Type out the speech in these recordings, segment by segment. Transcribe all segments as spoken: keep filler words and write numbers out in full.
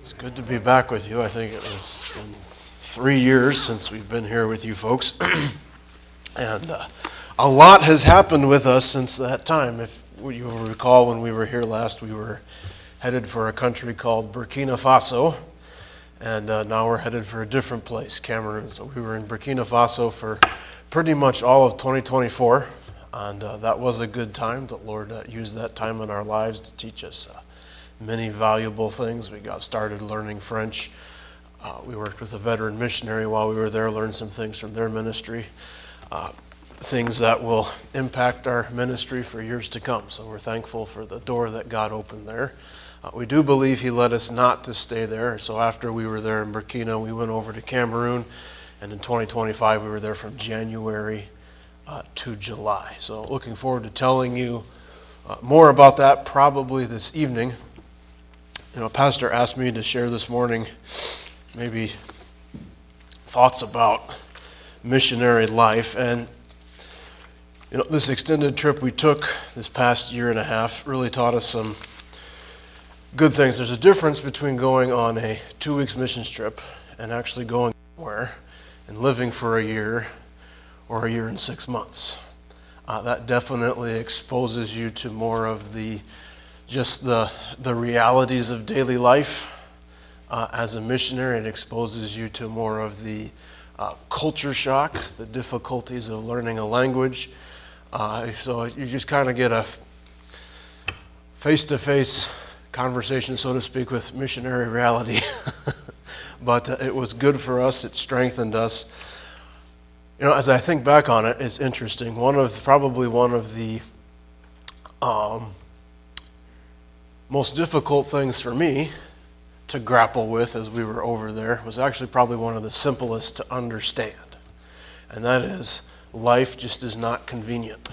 It's good to be back with you. I think it was been three years since we've been here with you folks. and uh, a lot has happened with us since that time. If you will recall, when we were here last, we were headed for a country called Burkina Faso. And uh, now we're headed for a different place, Cameroon. So we were in Burkina Faso for pretty much all of twenty twenty-four. And uh, that was a good time. The Lord uh, used that time in our lives to teach us uh, many valuable things. We got started learning French. Uh, we worked with a veteran missionary while we were there, learned some things from their ministry, uh, things that will impact our ministry for years to come. So we're thankful for the door that God opened there. Uh, we do believe He led us not to stay there. So after we were there in Burkina, we went over to Cameroon. And in twenty twenty-five, we were there from January uh, to July. So looking forward to telling you uh, more about that probably this evening. You know, Pastor asked me to share this morning maybe thoughts about missionary life. And, you know, this extended trip we took this past year and a half really taught us some good things. There's a difference between going on a two weeks missions trip and actually going somewhere and living for a year or a year and six months. Uh, that definitely exposes you to more of the just the the realities of daily life. Uh, as a missionary, it exposes you to more of the uh, culture shock, the difficulties of learning a language. Uh, so you just kind of get a face-to-face conversation, so to speak, with missionary reality. But uh, it was good for us. It strengthened us. You know, as I think back on it, it's interesting. One of probably one of the um, most difficult things for me to grapple with as we were over there was actually probably one of the simplest to understand. And that is, life just is not convenient.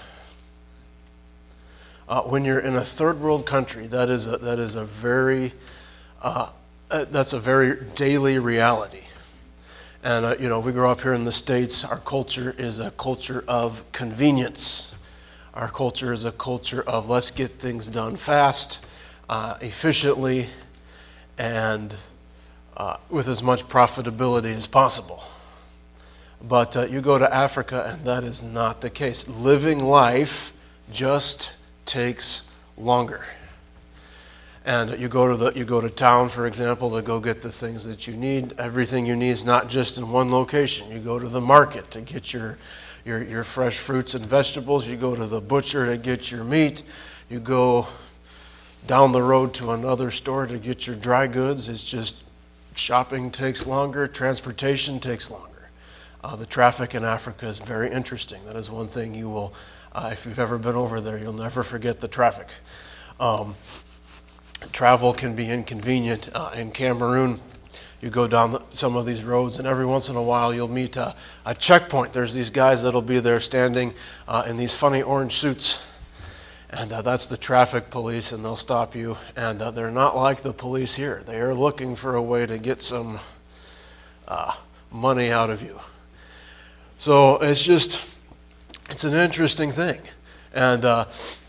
Uh, when you're in a third world country, that is a, that is a very uh, uh, that's a very daily reality. And uh, you know, we grow up here in the States. Our culture is a culture of convenience. Our culture is a culture of let's get things done fast, uh, efficiently, and uh, with as much profitability as possible. But uh, you go to Africa, and that is not the case. Living life just takes longer. And you go to the you go to town, for example, to go get the things that you need. Everything you need is not just in one location. You go to the market to get your your your fresh fruits and vegetables. You go to the butcher to get your meat. You go down the road to another store to get your dry goods. It's just shopping takes longer. Transportation takes longer. Uh, the traffic in Africa is very interesting. That is one thing you will, uh, if you've ever been over there, you'll never forget the traffic. Um, travel can be inconvenient. Uh, in Cameroon, you go down the, some of these roads, and every once in a while you'll meet a, a checkpoint. There's these guys that'll be there standing uh, in these funny orange suits. And uh, that's the traffic police, and they'll stop you. And uh, they're not like the police here. They are looking for a way to get some uh, money out of you. So it's just, it's an interesting thing. And uh,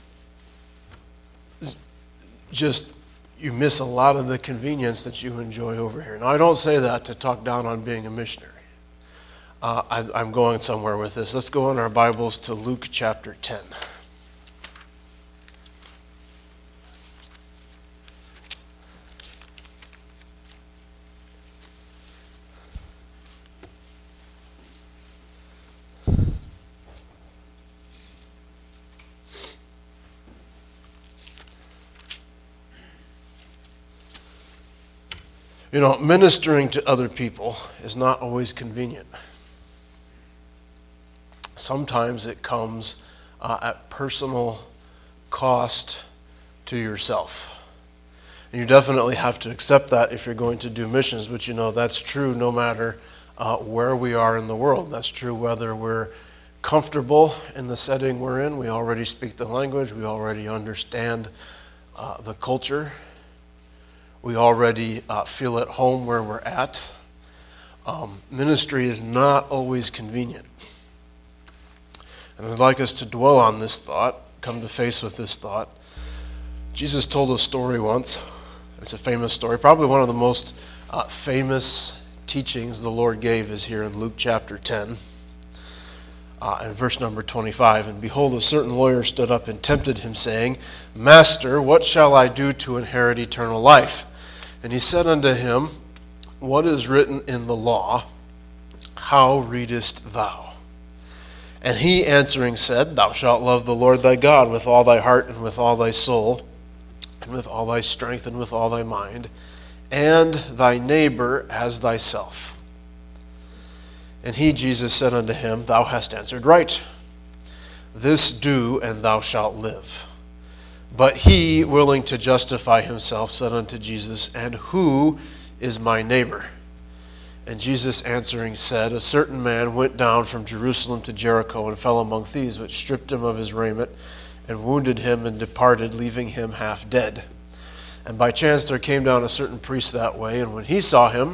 just, you miss a lot of the convenience that you enjoy over here. Now, I don't say that to talk down on being a missionary. Uh, I, I'm going somewhere with this. Let's go in our Bibles to Luke chapter ten. You know, ministering to other people is not always convenient. Sometimes it comes uh, at personal cost to yourself. And you definitely have to accept that if you're going to do missions, but you know, that's true no matter uh, where we are in the world. That's true whether we're comfortable in the setting we're in. We already speak the language. We already understand uh, the culture. We already uh, feel at home where we're at. Um, ministry is not always convenient. And I'd like us to dwell on this thought, come to face with this thought. Jesus told a story once It's a famous story. Probably one of the most uh, famous teachings the Lord gave is here in Luke chapter ten. Uh, and verse number twenty-five, and behold, a certain lawyer stood up and tempted him, saying, Master, what shall I do to inherit eternal life? And he said unto him, What is written in the law? How readest thou? And he answering said, Thou shalt love the Lord thy God with all thy heart, and with all thy soul, and with all thy strength, and with all thy mind, and thy neighbor as thyself. And he, Jesus, said unto him, Thou hast answered right. This do, and thou shalt live. But he, willing to justify himself, said unto Jesus, And who is my neighbor? And Jesus answering said, A certain man went down from Jerusalem to Jericho, and fell among thieves, which stripped him of his raiment, and wounded him, and departed, leaving him half dead. And by chance there came down a certain priest that way, and when he saw him,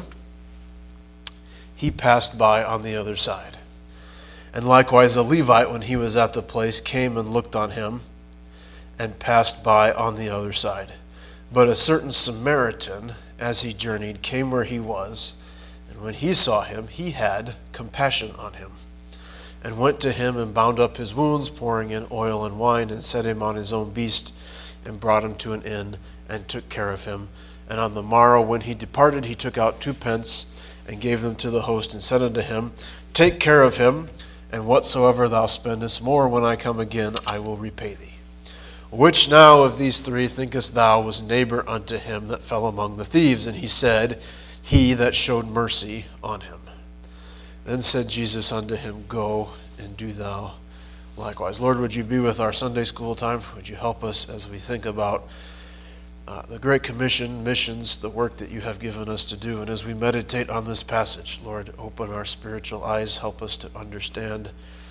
he passed by on the other side. And likewise a Levite, when he was at the place, came and looked on him, and passed by on the other side. But a certain Samaritan, as he journeyed, came where he was, and when he saw him, he had compassion on him, and went to him, and bound up his wounds, pouring in oil and wine, and set him on his own beast, and brought him to an inn, and took care of him. And on the morrow, when he departed, he took out two pence, and gave them to the host, and said unto him, Take care of him, and whatsoever thou spendest more, when I come again, I will repay thee. Which now of these three thinkest thou was neighbor unto him that fell among the thieves? And he said, He that showed mercy on him. Then said Jesus unto him, Go, and do thou likewise. Lord, would you be with our Sunday school time? Would you help us as we think about Uh, the Great Commission, missions, the work that you have given us to do. And as we meditate on this passage, Lord, open our spiritual eyes, help us to understand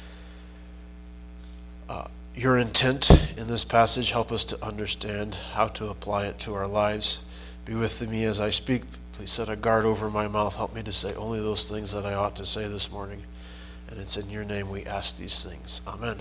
uh, your intent in this passage. Help us to understand how to apply it to our lives. Be with me as I speak. Please set a guard over my mouth. Help me to say only those things that I ought to say this morning. And it's in your name we ask these things. Amen.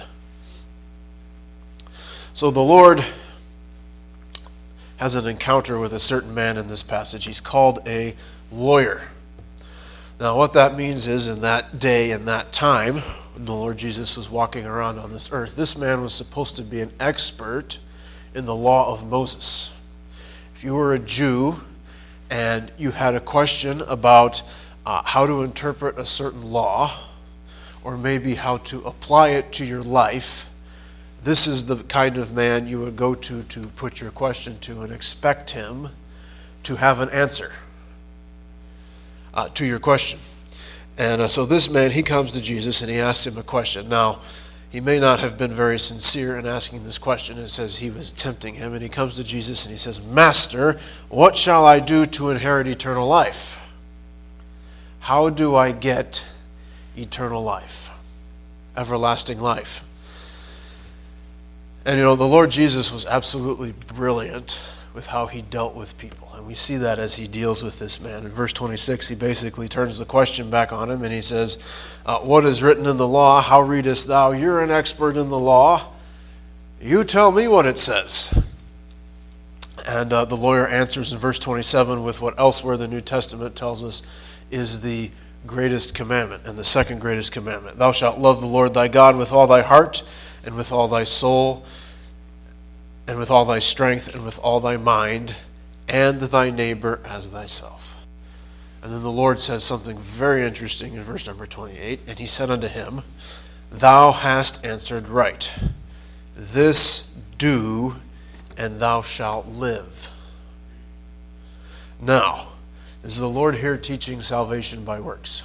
So the Lord has an encounter with a certain man in this passage. He's called a lawyer. Now what that means is in that day and that time, when the Lord Jesus was walking around on this earth, this man was supposed to be an expert in the law of Moses. If you were a Jew and you had a question about uh, how to interpret a certain law, or maybe how to apply it to your life, this is the kind of man you would go to to put your question to and expect him to have an answer uh, to your question. And uh, so this man, he comes to Jesus and he asks him a question. Now, he may not have been very sincere in asking this question. It says he was tempting him, and he comes to Jesus and he says, Master, what shall I do to inherit eternal life? How do I get eternal life? Everlasting life. And you know, the Lord Jesus was absolutely brilliant with how he dealt with people. And we see that as he deals with this man. In verse twenty-six, he basically turns the question back on him and he says, uh, What is written in the law? How readest thou? You're an expert in the law. You tell me what it says. And uh, the lawyer answers in verse twenty-seven with what elsewhere the New Testament tells us is the greatest commandment and the second greatest commandment. Thou shalt love the Lord thy God with all thy heart, and with all thy soul, and with all thy strength, and with all thy mind, and thy neighbor as thyself. And then the Lord says something very interesting in verse number twenty-eight. And he said unto him, Thou hast answered right. This do, and thou shalt live. Now, is the Lord here teaching salvation by works?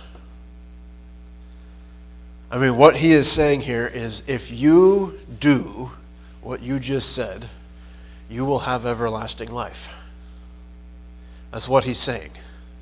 I mean, what he is saying here is if you do what you just said, you will have everlasting life. That's what he's saying.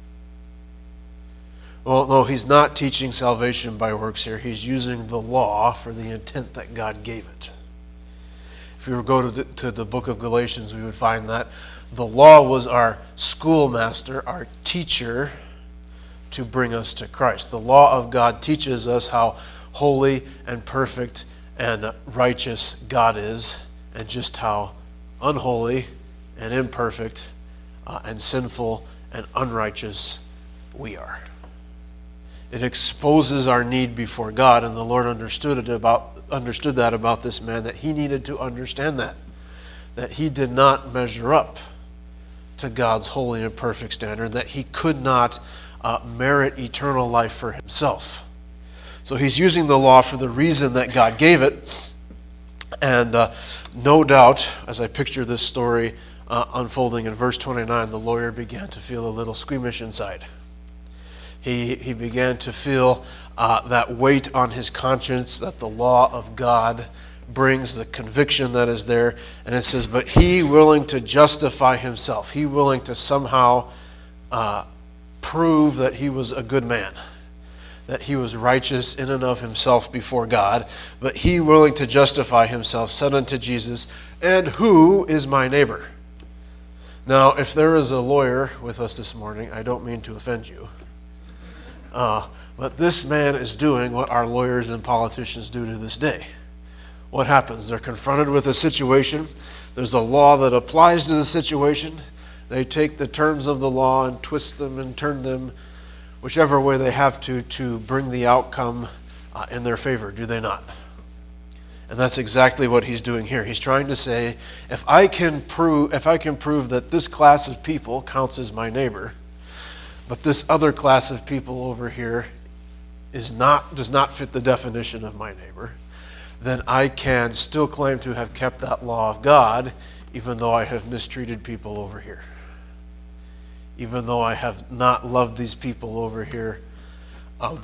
Well, no, he's not teaching salvation by works here. He's using the law for the intent that God gave it. If we were to go to the, to the book of Galatians, we would find that the law was our schoolmaster, our teacher, to bring us to Christ. The law of God teaches us how holy and perfect and righteous God is, and just how unholy and imperfect uh, and sinful and unrighteous we are. It exposes our need before God, and the Lord understood it about understood that about this man, that he needed to understand that, that he did not measure up to God's holy and perfect standard, that he could not uh, merit eternal life for himself. So he's using the law for the reason that God gave it, and uh, no doubt, as I picture this story uh, unfolding in verse twenty-nine, the lawyer began to feel a little squeamish inside. He, he began to feel uh, that weight on his conscience that the law of God brings, the conviction that is there. And it says, but he willing to justify himself, he willing to somehow uh, prove that he was a good man, that he was righteous in and of himself before God, but he willing to justify himself said unto Jesus, and who is my neighbor? Now, if there is a lawyer with us this morning, I don't mean to offend you, Uh, but this man is doing what our lawyers and politicians do to this day. What happens? They're confronted with a situation. There's a law that applies to the situation. They take the terms of the law and twist them and turn them whichever way they have to to bring the outcome uh, in their favor, do they not? And that's exactly what he's doing here. He's trying to say, if I can prove, if I can prove that this class of people counts as my neighbor, but this other class of people over here is not does not fit the definition of my neighbor, then I can still claim to have kept that law of God, even though I have mistreated people over here. Even though I have not loved these people over here um,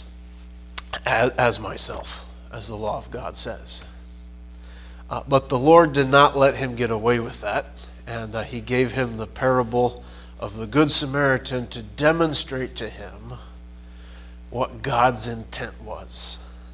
as, as myself, as the law of God says. Uh, but the Lord did not let him get away with that, and uh, he gave him the parable of the Good Samaritan to demonstrate to him what God's intent was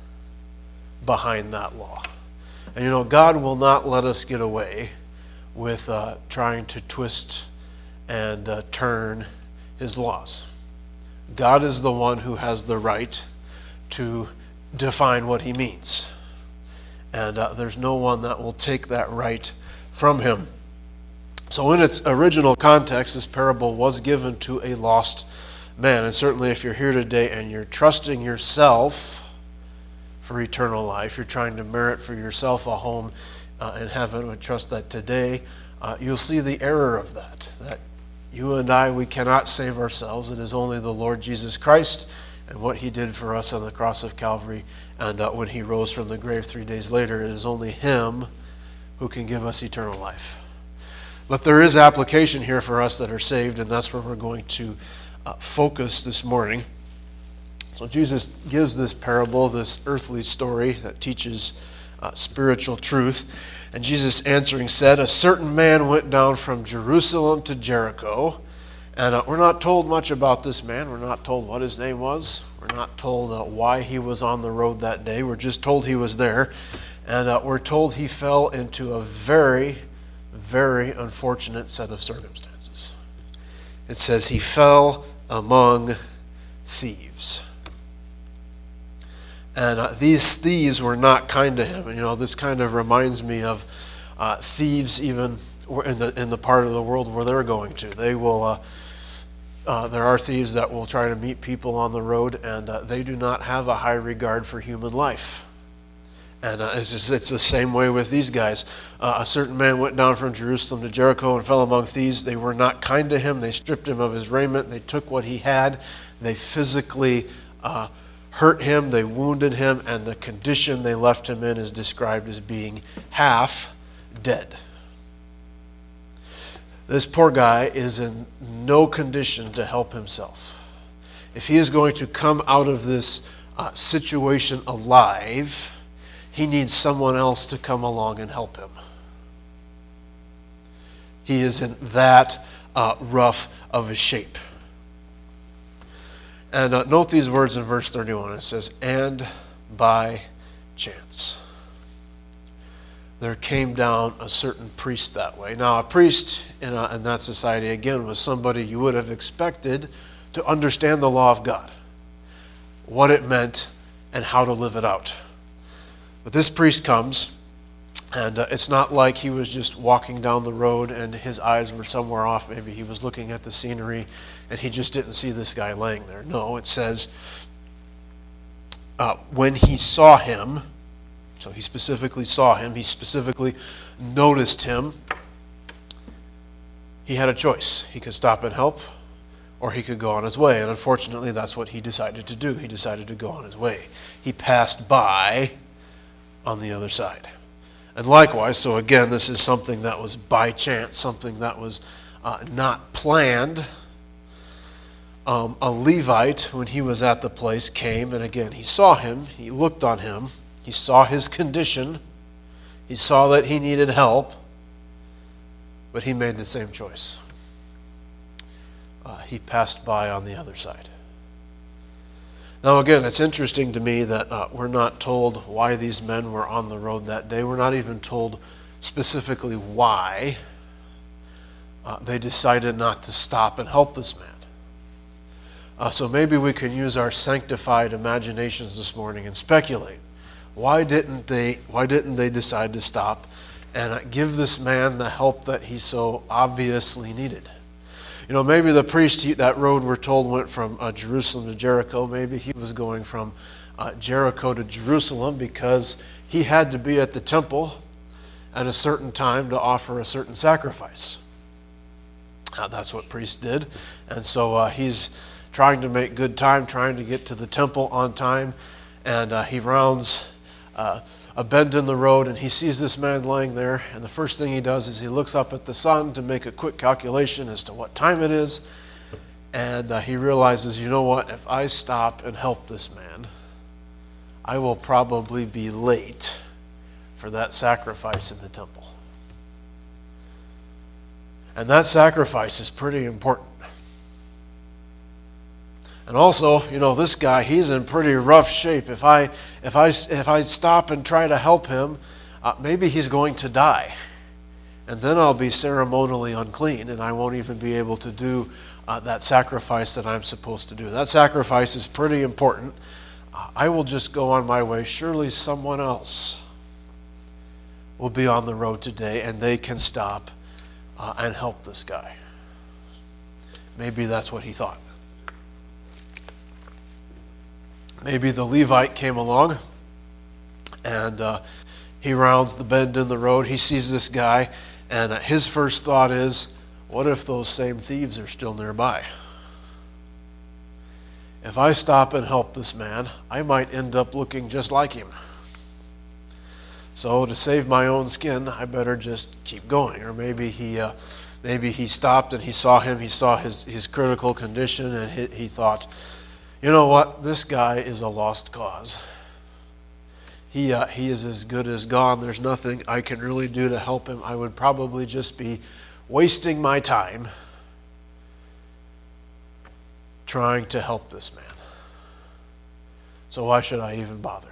behind that law. And you know, God will not let us get away with uh, trying to twist and uh, turn his laws. God is the one who has the right to define what he means. And uh, there's no one that will take that right from him. So in its original context, this parable was given to a lost man. And certainly if you're here today and you're trusting yourself for eternal life, you're trying to merit for yourself a home uh, in heaven, we trust that today uh, you'll see the error of that. That you and I, we cannot save ourselves. It is only the Lord Jesus Christ and what he did for us on the cross of Calvary. And uh, when he rose from the grave three days later, it is only him who can give us eternal life. But there is application here for us that are saved, and that's where we're going to uh, focus this morning. So Jesus gives this parable, this earthly story that teaches uh, spiritual truth. And Jesus answering said, a certain man went down from Jerusalem to Jericho. And uh, we're not told much about this man. We're not told what his name was. We're not told uh, why he was on the road that day. We're just told he was there. And uh, we're told he fell into a very very unfortunate set of circumstances. It says he fell among thieves. And uh, these thieves were not kind to him. And, you know, this kind of reminds me of uh, thieves even in the in the part of the world where they're going to. They will, uh, uh, there are thieves that will try to meet people on the road, and uh, they do not have a high regard for human life. And uh, it's, just, it's the same way with these guys. Uh, a certain man went down from Jerusalem to Jericho and fell among thieves. They were not kind to him. They stripped him of his raiment. They took what he had. They physically uh, hurt him. They wounded him. And the condition they left him in is described as being half dead. This poor guy is in no condition to help himself. If he is going to come out of this uh, situation alive, he needs someone else to come along and help him. He is in that uh, rough of a shape. And uh, note these words in verse thirty-one. It says, and by chance there came down a certain priest that way. Now, a priest in, a, in that society, again, was somebody you would have expected to understand the law of God, what it meant, and how to live it out. But this priest comes, And uh, it's not like he was just walking down the road and his eyes were somewhere off. Maybe he was looking at the scenery and he just didn't see this guy laying there. No, it says uh, when he saw him, so he specifically saw him, he specifically noticed him, he had a choice. He could stop and help, or he could go on his way. And unfortunately, that's what he decided to do. He decided to go on his way. He passed by on the other side. And likewise, so again, this is something that was by chance, something that was uh, not planned. Um, a Levite, when he was at the place, came, and again, he saw him, he looked on him, he saw his condition, he saw that he needed help, but he made the same choice. Uh, he passed by on the other side. Now again, it's interesting to me that uh, we're not told why these men were on the road that day. We're not even told specifically why uh, they decided not to stop and help this man. Uh, so maybe we can use our sanctified imaginations this morning and speculate. Why didn't they, why didn't they decide to stop and uh, give this man the help that he so obviously needed? You know, maybe the priest, he, that road we're told went from uh, Jerusalem to Jericho. Maybe he was going from uh, Jericho to Jerusalem because he had to be at the temple at a certain time to offer a certain sacrifice. Uh, that's what priests did. And so uh, he's trying to make good time, trying to get to the temple on time. And uh, he rounds uh, a bend in the road, and he sees this man laying there, and the first thing he does is he looks up at the sun to make a quick calculation as to what time it is, and uh, he realizes, you know what, if I stop and help this man, I will probably be late for that sacrifice in the temple. And that sacrifice is pretty important. And also, you know, this guy, he's in pretty rough shape. If I if I if I stop and try to help him, uh, maybe he's going to die. And then I'll be ceremonially unclean, and I won't even be able to do uh, that sacrifice that I'm supposed to do. That sacrifice is pretty important. Uh, I will just go on my way. Surely someone else will be on the road today, and they can stop uh, and help this guy. Maybe that's what he thought. Maybe the Levite came along, and uh, he rounds the bend in the road. He sees this guy, and uh, his first thought is, what if those same thieves are still nearby? If I stop and help this man, I might end up looking just like him. So to save my own skin, I better just keep going. Or maybe he uh, maybe he stopped and he saw him, he saw his, his critical condition, and he, he thought, you know what, this guy is a lost cause. He, uh, he is as good as gone. There's nothing I can really do to help him. I would probably just be wasting my time trying to help this man. So why should I even bother?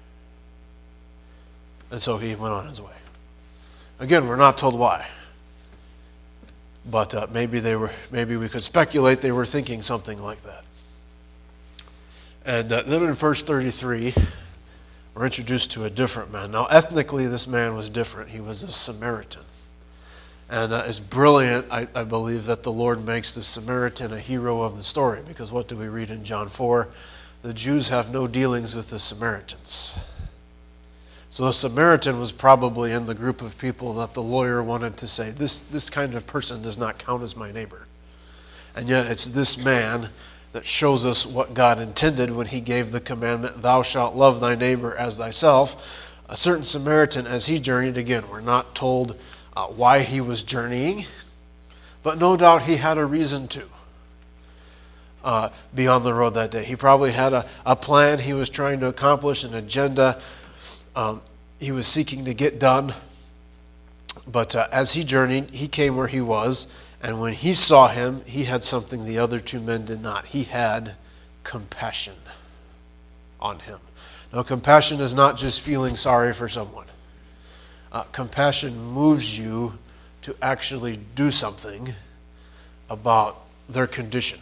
And so he went on his way. Again, we're not told why. But uh, maybe they were. Maybe we could speculate they were thinking something like that. And uh, then in verse thirty-three, we're introduced to a different man. Now, ethnically, this man was different. He was a Samaritan. And uh, it's brilliant, I, I believe, that the Lord makes the Samaritan a hero of the story. Because what do we read in John four? The Jews have no dealings with the Samaritans. So the Samaritan was probably in the group of people that the lawyer wanted to say, this, this kind of person does not count as my neighbor. And yet it's this man that shows us what God intended when he gave the commandment, thou shalt love thy neighbor as thyself. A certain Samaritan, as he journeyed, again, we're not told uh, why he was journeying, but no doubt he had a reason to uh, be on the road that day. He probably had a, a plan he was trying to accomplish, an agenda um, he was seeking to get done. But uh, as he journeyed, he came where he was. And when he saw him, he had something the other two men did not. He had compassion on him. Now, compassion is not just feeling sorry for someone. Uh, compassion moves you to actually do something about their condition.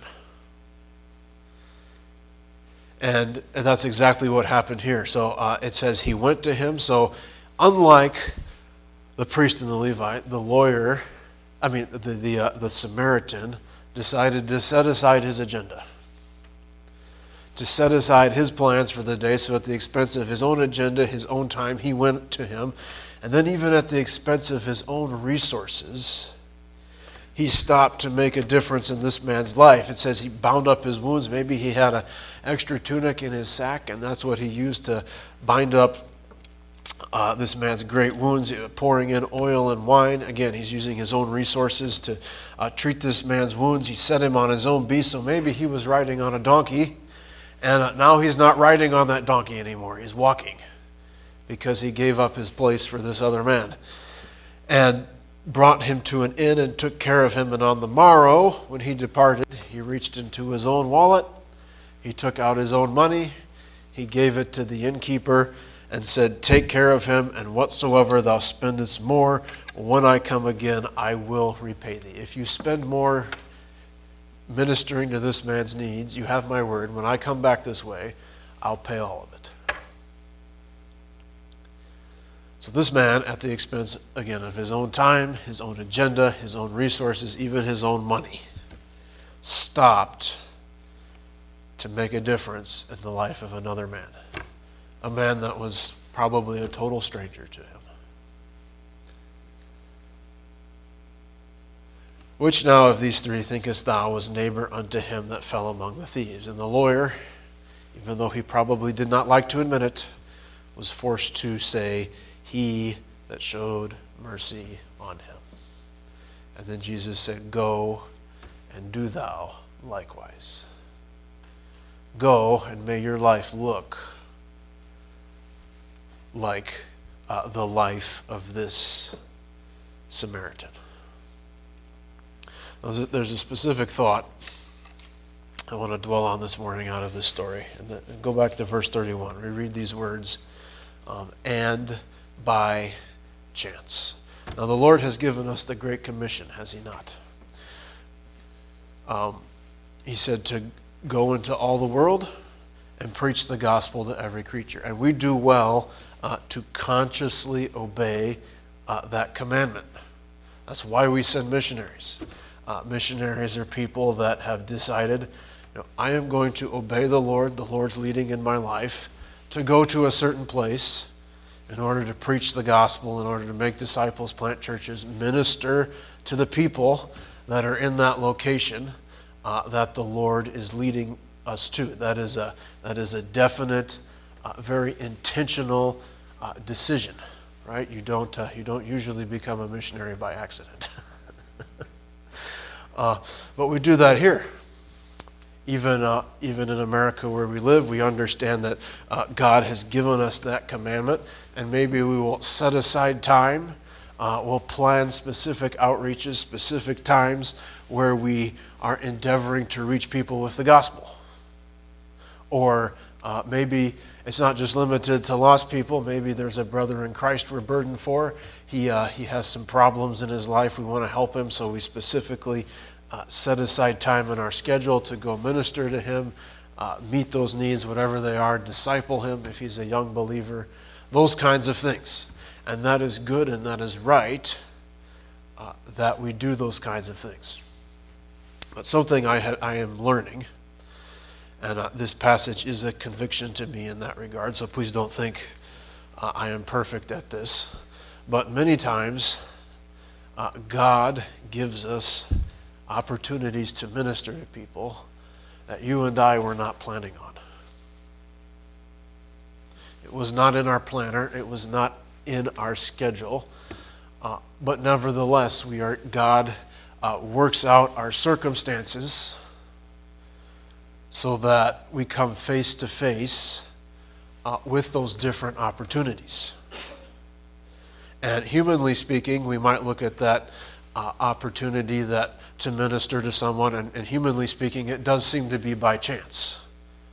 And, and that's exactly what happened here. So uh, it says he went to him. So unlike the priest and the Levite, the lawyer, I mean, the, the, uh, the Samaritan decided to set aside his agenda, to set aside his plans for the day, so at the expense of his own agenda, his own time, he went to him. And then even at the expense of his own resources, he stopped to make a difference in this man's life. It says he bound up his wounds. Maybe he had an extra tunic in his sack, and that's what he used to bind up uh, this man's great wounds, pouring in oil and wine. Again, he's using his own resources to uh, treat this man's wounds. He set him on his own beast, so maybe he was riding on a donkey, and now he's not riding on that donkey anymore. He's walking because he gave up his place for this other man. And brought him to an inn and took care of him. And on the morrow, when he departed, he reached into his own wallet. He took out his own money. He gave it to the innkeeper and said, "Take care of him, and whatsoever thou spendest more, when I come again, I will repay thee." If you spend more ministering to this man's needs, you have my word. When I come back this way, I'll pay all of it. So this man, at the expense, again, of his own time, his own agenda, his own resources, even his own money, stopped to make a difference in the life of another man. A man that was probably a total stranger to him. Which now of these three thinkest thou was neighbor unto him that fell among the thieves? And the lawyer, even though he probably did not like to admit it, was forced to say, "He that showed mercy on him." And then Jesus said, "Go and do thou likewise." Go, and may your life look like uh, the life of this Samaritan. There's a specific thought I want to dwell on this morning out of this story. And, then, and go back to verse thirty-one. We read these words, um, and by chance. Now the Lord has given us the Great Commission, has he not? Um, he said to go into all the world and preach the gospel to every creature. And we do well uh, to consciously obey uh, that commandment. That's why we send missionaries. Uh, missionaries are people that have decided, you know, I am going to obey the Lord, the Lord's leading in my life, to go to a certain place in order to preach the gospel, in order to make disciples, plant churches, minister to the people that are in that location uh, that the Lord is leading us to. That is a, that is a definite, uh, very intentional uh, decision, right? You don't, uh, you don't usually become a missionary by accident. uh, but we do that here. Even uh, even in America where we live, we understand that uh, God has given us that commandment, and maybe we will set aside time. Uh, we'll plan specific outreaches, specific times where we are endeavoring to reach people with the gospel. Or uh, maybe it's not just limited to lost people. Maybe there's a brother in Christ we're burdened for. He uh, he has some problems in his life. We want to help him, so we specifically Uh, set aside time in our schedule to go minister to him, uh, meet those needs, whatever they are, disciple him if he's a young believer, those kinds of things. And that is good and that is right uh, that we do those kinds of things. But something I, ha- I am learning, and uh, this passage is a conviction to me in that regard, so please don't think uh, I am perfect at this. But many times, uh, God gives us opportunities to minister to people that you and I were not planning on. It was not in our planner. It was not in our schedule. Uh, but nevertheless, we are God uh, works out our circumstances so that we come face to face uh, with those different opportunities. And humanly speaking, we might look at that uh, opportunity that to minister to someone, and, and humanly speaking, it does seem to be by chance.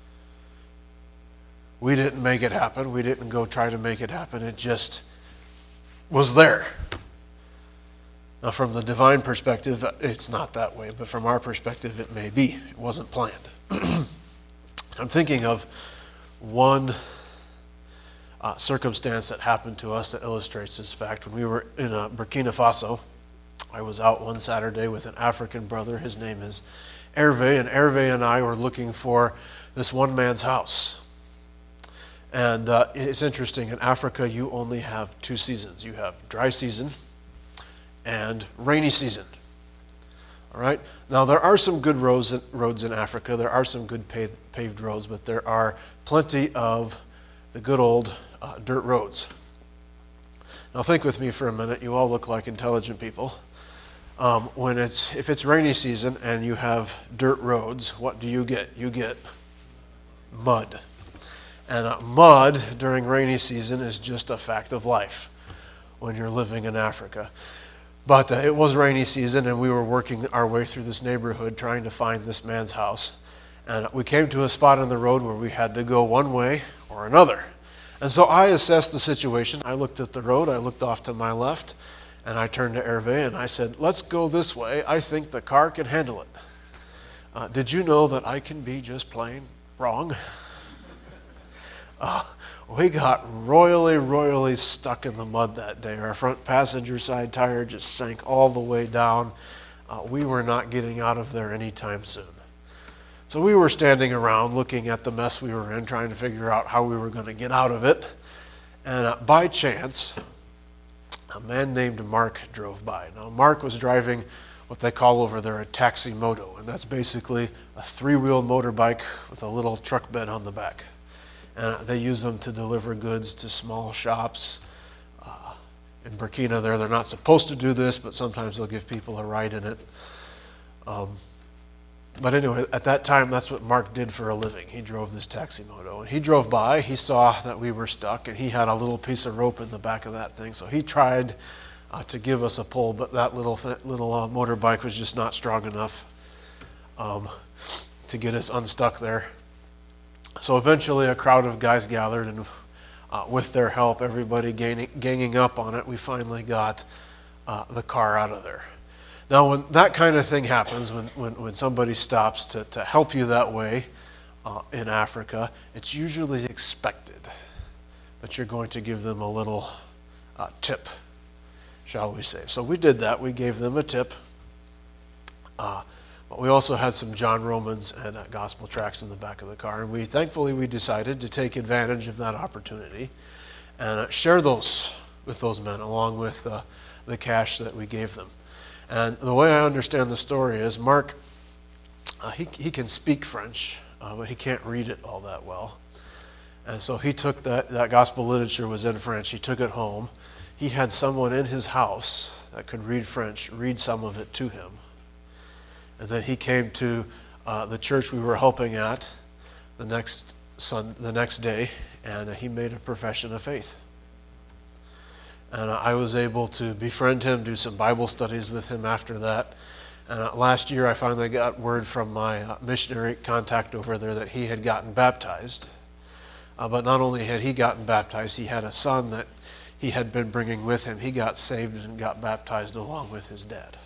We didn't make it happen. We didn't go try to make it happen. It just was there. Now, from the divine perspective, it's not that way, but from our perspective, it may be. It wasn't planned. I'm thinking of one uh, circumstance that happened to us that illustrates this fact. When we were in uh, Burkina Faso, I was out one Saturday with an African brother. His name is Hervé, and Hervé and I were looking for this one man's house. And uh, it's interesting, in Africa you only have two seasons. You have dry season and rainy season. All right? Now there are some good roads in, roads in Africa. There are some good paved, paved roads, but there are plenty of the good old uh, dirt roads. Now think with me for a minute. You all look like intelligent people. Um, when it's if it's rainy season and you have dirt roads, what do you get? You get mud. And uh, mud during rainy season is just a fact of life when you're living in Africa. But uh, it was rainy season, and we were working our way through this neighborhood trying to find this man's house. And we came to a spot on the road where we had to go one way or another. And so I assessed the situation. I looked at the road. I looked off to my left, and I turned to Hervé, and I said, let's go this way. I think the car can handle it. Uh, did you know that I can be just plain wrong? Uh, we got royally, royally stuck in the mud that day. Our front passenger side tire just sank all the way down. Uh, we were not getting out of there anytime soon. So we were standing around looking at the mess we were in, trying to figure out how we were going to get out of it. And uh, by chance, a man named Mark drove by. Now, Mark was driving what they call over there a taxi moto, and that's basically a three-wheel motorbike with a little truck bed on the back. And they use them to deliver goods to small shops. Uh, in Burkina there, they're not supposed to do this, but sometimes they'll give people a ride in it. Um, but anyway, at that time, that's what Mark did for a living. He drove this taxi moto. And he drove by, he saw that we were stuck, and he had a little piece of rope in the back of that thing. So he tried uh, to give us a pull, but that little, th- little uh, motorbike was just not strong enough um, to get us unstuck there. So eventually a crowd of guys gathered, and uh, with their help, everybody gaining, ganging up on it, we finally got uh, the car out of there. Now when that kind of thing happens, when, when, when somebody stops to, to help you that way uh, in Africa, it's usually expected that you're going to give them a little uh, tip, shall we say. So we did that. We gave them a tip. Uh, But we also had some John Romans and uh, gospel tracts in the back of the car. And we thankfully we decided to take advantage of that opportunity and uh, share those with those men along with uh, the cash that we gave them. And the way I understand the story is Mark, uh, he, he can speak French, uh, but he can't read it all that well. And so he took that, that gospel literature was in French. He took it home. He had someone in his house that could read French read some of it to him. And then he came to uh, the church we were helping at the next sun, the next day, and uh, he made a profession of faith. And uh, I was able to befriend him, do some Bible studies with him after that. And uh, last year I finally got word from my uh, missionary contact over there that he had gotten baptized. Uh, but not only had he gotten baptized, he had a son that he had been bringing with him. He got saved and got baptized along with his dad.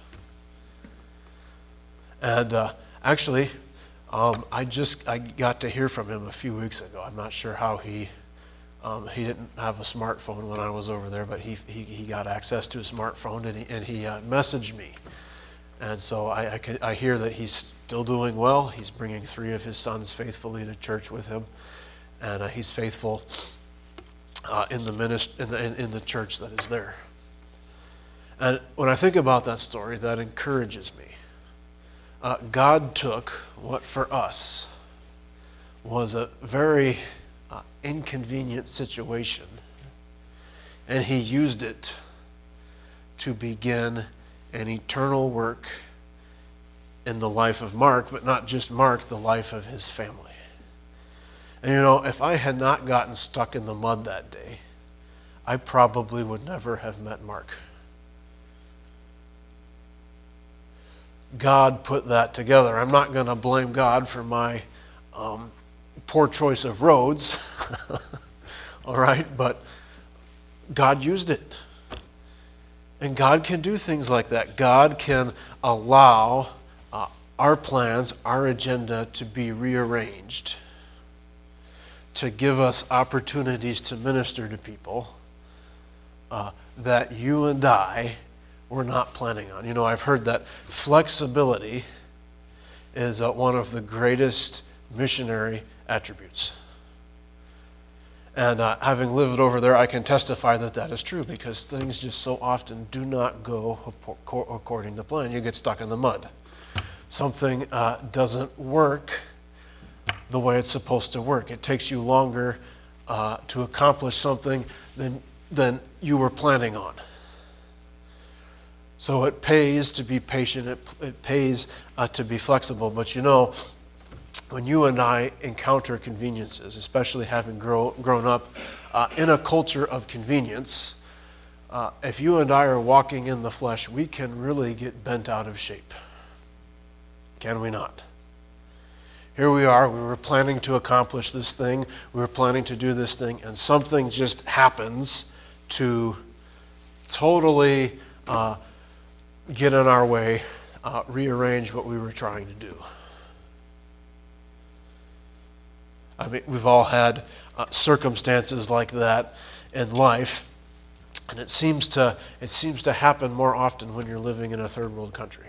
And uh, actually, um, I just I got to hear from him a few weeks ago. I'm not sure how he um, he didn't have a smartphone when I was over there, but he he, he got access to a smartphone, and he and he uh, messaged me. And so I I, can, I hear that he's still doing well. He's bringing three of his sons faithfully to church with him, and uh, he's faithful uh, in the minist- in the in, in the church that is there. And when I think about that story, that encourages me. Uh, God took what for us was a very uh, inconvenient situation, and he used it to begin an eternal work in the life of Mark, but not just Mark, the life of his family. And you know, if I had not gotten stuck in the mud that day, I probably would never have met Mark. God put that together. I'm not going to blame God for my um, poor choice of roads, all right, but God used it. And God can do things like that. God can allow uh, our plans, our agenda to be rearranged to give us opportunities to minister to people uh, that you and I were not planning on. You know, I've heard that flexibility is uh, one of the greatest missionary attributes. And uh, having lived over there, I can testify that that is true, because things just so often do not go according to plan. You get stuck in the mud. Something uh, doesn't work the way it's supposed to work. It takes you longer uh, to accomplish something than, than you were planning on. So it pays to be patient. It, it pays uh, to be flexible. But you know, when you and I encounter conveniences, especially having grow, grown up uh, in a culture of convenience, uh, if you and I are walking in the flesh, we can really get bent out of shape. Can we not? Here we are, we were planning to accomplish this thing, we were planning to do this thing, and something just happens to totally uh, get in our way, uh, rearrange what we were trying to do. I mean, we've all had uh, circumstances like that in life, and it seems to it seems to happen more often when you're living in a third world country.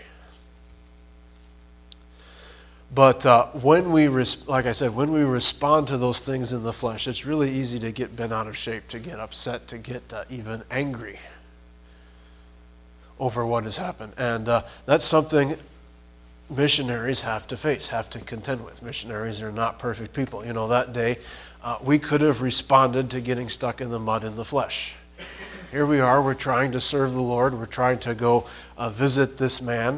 But uh, when we, res- like I said, when we respond to those things in the flesh, it's really easy to get bent out of shape, to get upset, to get uh, even angry over what has happened, and uh, that's something missionaries have to face, have to contend with. Missionaries are not perfect people. You know, that day uh, we could have responded to getting stuck in the mud in the flesh. Here we are, we're trying to serve the Lord, we're trying to go uh, visit this man,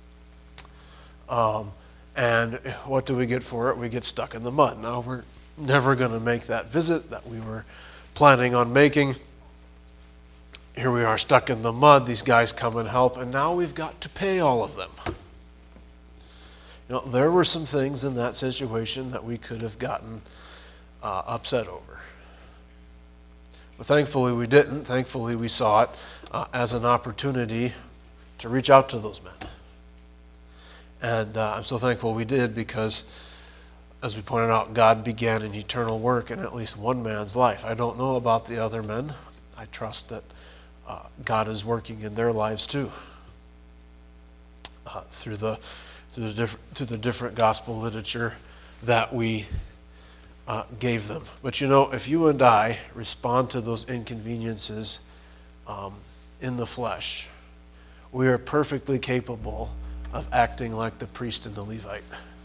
um, and what do we get for it? We get stuck in the mud. Now we're never going to make that visit that we were planning on making. Here we are stuck in the mud, these guys come and help, and now we've got to pay all of them. You know, there were some things in that situation that we could have gotten uh, upset over. But thankfully we didn't. Thankfully we saw it uh, as an opportunity to reach out to those men. And uh, I'm so thankful we did, because, as we pointed out, God began an eternal work in at least one man's life. I don't know about the other men. I trust that uh, God is working in their lives too, uh, through the through the, diff- through the different gospel literature that we uh, gave them. But you know, if you and I respond to those inconveniences um, in the flesh, we are perfectly capable of acting like the priest and the Levite.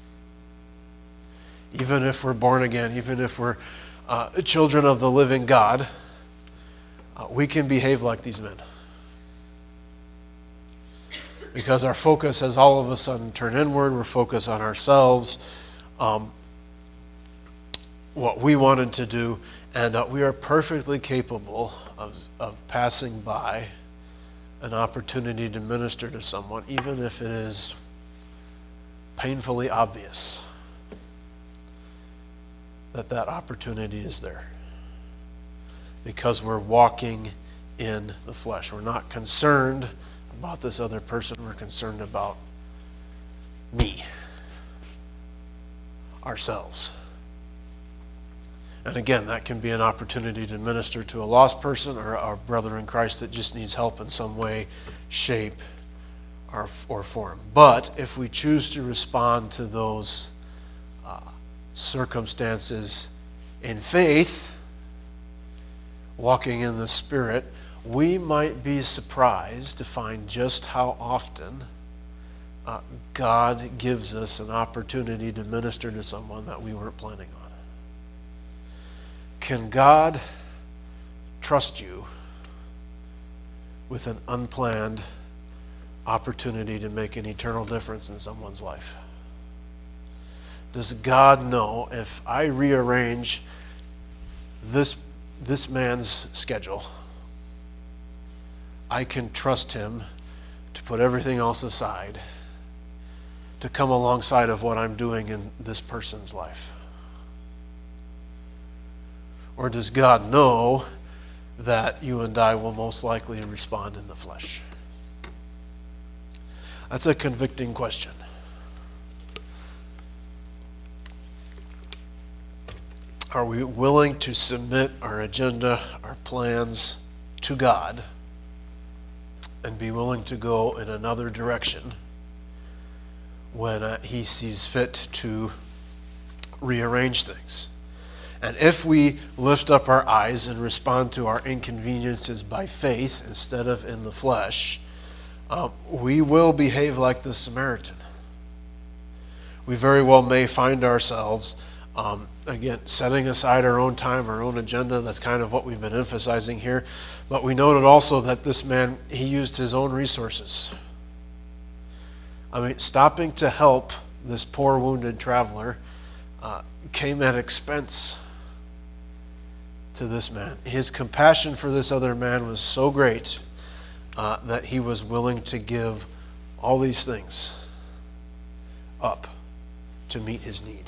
Even if we're born again, even if we're uh, children of the living God, uh, we can behave like these men. Because our focus has all of a sudden turned inward. We're focused on ourselves, um, what we wanted to do, and uh, we are perfectly capable of, of passing by an opportunity to minister to someone, even if it is painfully obvious that that opportunity is there. Because we're walking in the flesh. We're not concerned about this other person. We're concerned about me, ourselves. And again, that can be an opportunity to minister to a lost person or our brother in Christ that just needs help in some way, shape, or, or form. But if we choose to respond to those uh, circumstances in faith, walking in the Spirit, we might be surprised to find just how often uh, God gives us an opportunity to minister to someone that we weren't planning on. Can God trust you with an unplanned opportunity to make an eternal difference in someone's life? Does God know if I rearrange this, this man's schedule, I can trust him to put everything else aside to come alongside of what I'm doing in this person's life? Or does God know that you and I will most likely respond in the flesh? That's a convicting question. Are we willing to submit our agenda, our plans to God, and be willing to go in another direction when uh, He sees fit to rearrange things? And if we lift up our eyes and respond to our inconveniences by faith instead of in the flesh, uh, we will behave like the Samaritan. We very well may find ourselves, um, again, setting aside our own time, our own agenda. That's kind of what we've been emphasizing here. But we noted also that this man, he used his own resources. I mean, stopping to help this poor wounded traveler uh, came at expense to this man. His compassion for this other man was so great uh, that he was willing to give all these things up to meet his need.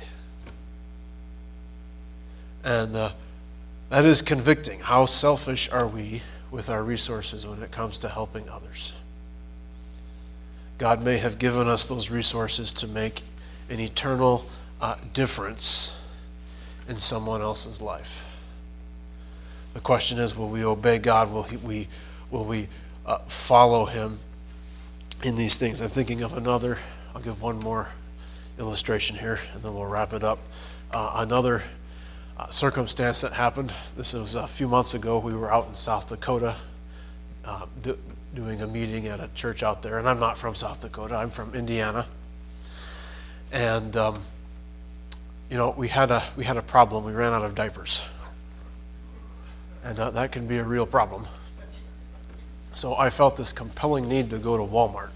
And uh, that is convicting. How selfish are we with our resources when it comes to helping others? God may have given us those resources to make an eternal uh, difference in someone else's life. The question is, will we obey God? Will he, we will we uh, follow Him in these things? I'm thinking of another. I'll give one more illustration here, and then we'll wrap it up. Uh, another uh, circumstance that happened. This was a few months ago. We were out in South Dakota uh, do, doing a meeting at a church out there, and I'm not from South Dakota. I'm from Indiana, and um, you know we had a we had a problem. We ran out of diapers. And uh, that can be a real problem. So I felt this compelling need to go to Walmart.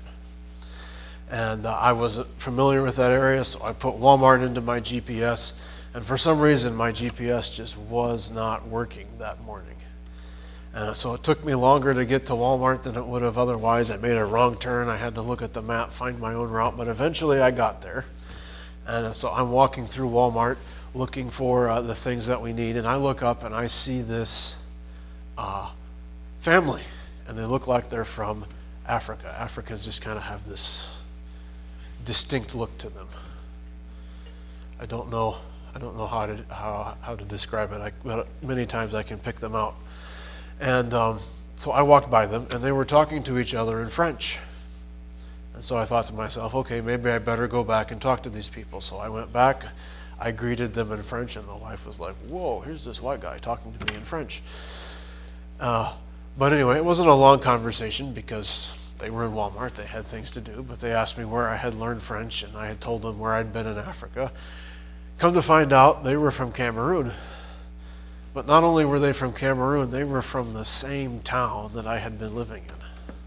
And uh, I wasn't familiar with that area, so I put Walmart into my G P S. And for some reason, my G P S just was not working that morning. And so it took me longer to get to Walmart than it would have otherwise. I made a wrong turn. I had to look at the map, find my own route. But eventually I got there. And uh, so I'm walking through Walmart, looking for uh, the things that we need, and I look up and I see this uh, family, and they look like they're from Africa. Africans just kind of have this distinct look to them. I don't know. I don't know how to how how to describe it. I, but many times I can pick them out, and um, so I walked by them, and they were talking to each other in French. And so I thought to myself, okay, maybe I better go back and talk to these people. So I went back. I greeted them in French, and the wife was like, whoa, here's this white guy talking to me in French. Uh, but anyway, it wasn't a long conversation because they were in Walmart. They had things to do, but they asked me where I had learned French, and I had told them where I'd been in Africa. Come to find out, they were from Cameroon. But not only were they from Cameroon, they were from the same town that I had been living in.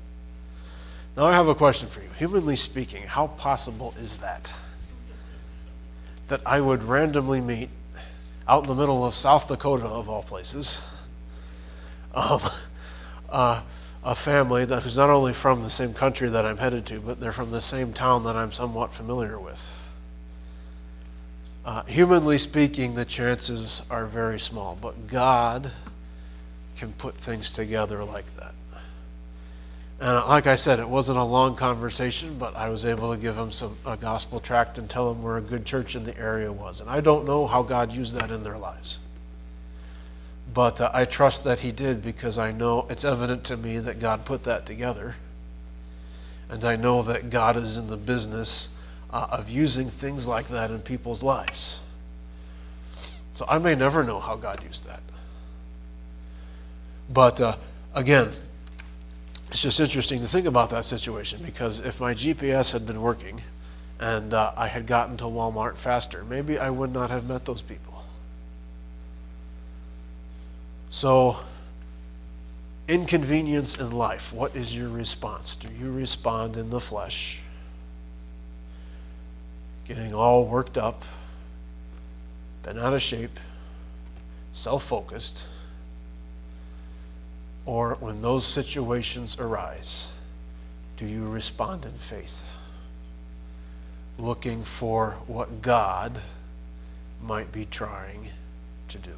Now I have a question for you. Humanly speaking, how possible is that? That I would randomly meet out in the middle of South Dakota, of all places, um, uh, a family that who's not only from the same country that I'm headed to, but they're from the same town that I'm somewhat familiar with. Uh, humanly speaking, the chances are very small, but God can put things together like that. And like I said, it wasn't a long conversation, but I was able to give them some a gospel tract and tell them where a good church in the area was. And I don't know how God used that in their lives. But uh, I trust that He did, because I know it's evident to me that God put that together. And I know that God is in the business uh, of using things like that in people's lives. So I may never know how God used that. But uh, again, it's just interesting to think about that situation, because if my G P S had been working and uh, I had gotten to Walmart faster, maybe I would not have met those people. So, inconvenience in life, what is your response? Do you respond in the flesh, getting all worked up, bent out of shape, self-focused? Or when those situations arise, do you respond in faith, looking for what God might be trying to do?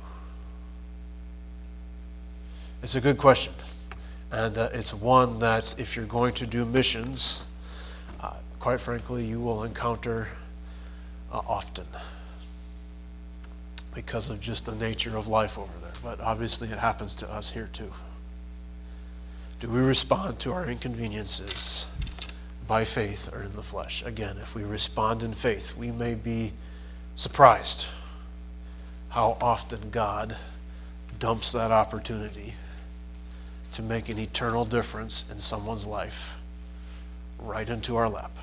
It's a good question, and uh, it's one that if you're going to do missions, uh, quite frankly, you will encounter uh, often. because of just the nature of life over there. But obviously it happens to us here too. Do we respond to our inconveniences by faith or in the flesh? Again, if we respond in faith, we may be surprised how often God dumps that opportunity to make an eternal difference in someone's life right into our lap.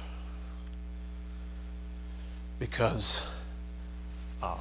Because uh,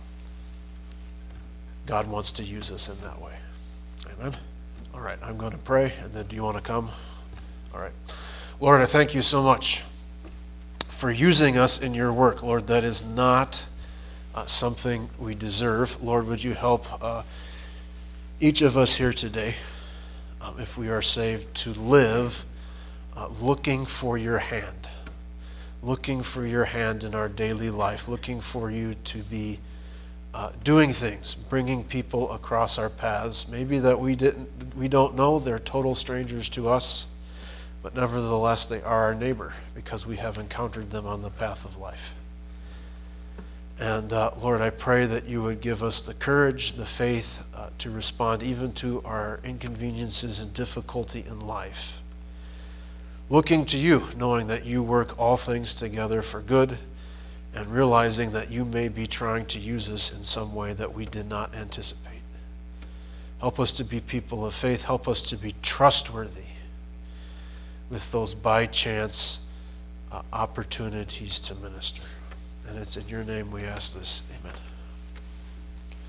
God wants to use us in that way. Amen? All right, I'm going to pray, and then do you want to come? All right. Lord, I thank you so much for using us in your work. Lord, that is not uh, something we deserve. Lord, would you help uh, each of us here today, um, if we are saved, to live uh, looking for your hand, looking for your hand in our daily life, looking for you to be uh, doing things, bringing people across our paths, maybe that we didn't, we don't know, they're total strangers to us, but nevertheless they are our neighbor because we have encountered them on the path of life. And uh, Lord, I pray that you would give us the courage, the faith uh, to respond even to our inconveniences and difficulty in life. Looking to you, knowing that you work all things together for good, and realizing that you may be trying to use us in some way that we did not anticipate. Help us to be people of faith. Help us to be trustworthy with those by chance uh, opportunities to minister. And it's in your name we ask this. Amen.